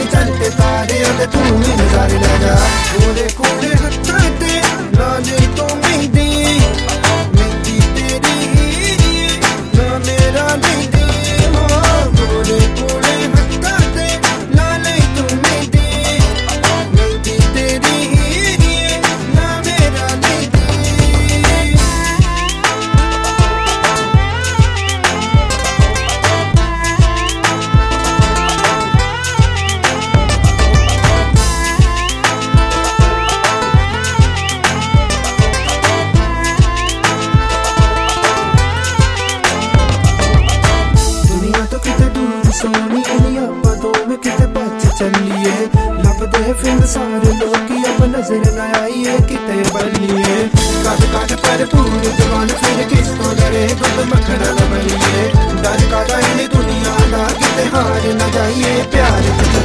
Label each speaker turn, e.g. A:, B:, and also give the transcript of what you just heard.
A: चलते तारे अगर तू ही नजारे ले जा। गोरे कोरे हत्था ते लाले तो मेहंदी मेहंदी तेरी ना मेरा मेहंदी। गोरे कोरे हत्था ते लाले तो मेहंदी मेहंदी तेरी ना मेरा मेहंदी। सोनी अपा दो में किते बच चलिए लभदे फिर सारे लोग अब नजर न आइए किते बलिए। कद कद पर पूरे जवान फिर किस तो डरे गुद मखना न बनिए। डर का दुनिया का किते हार न जाइए प्यार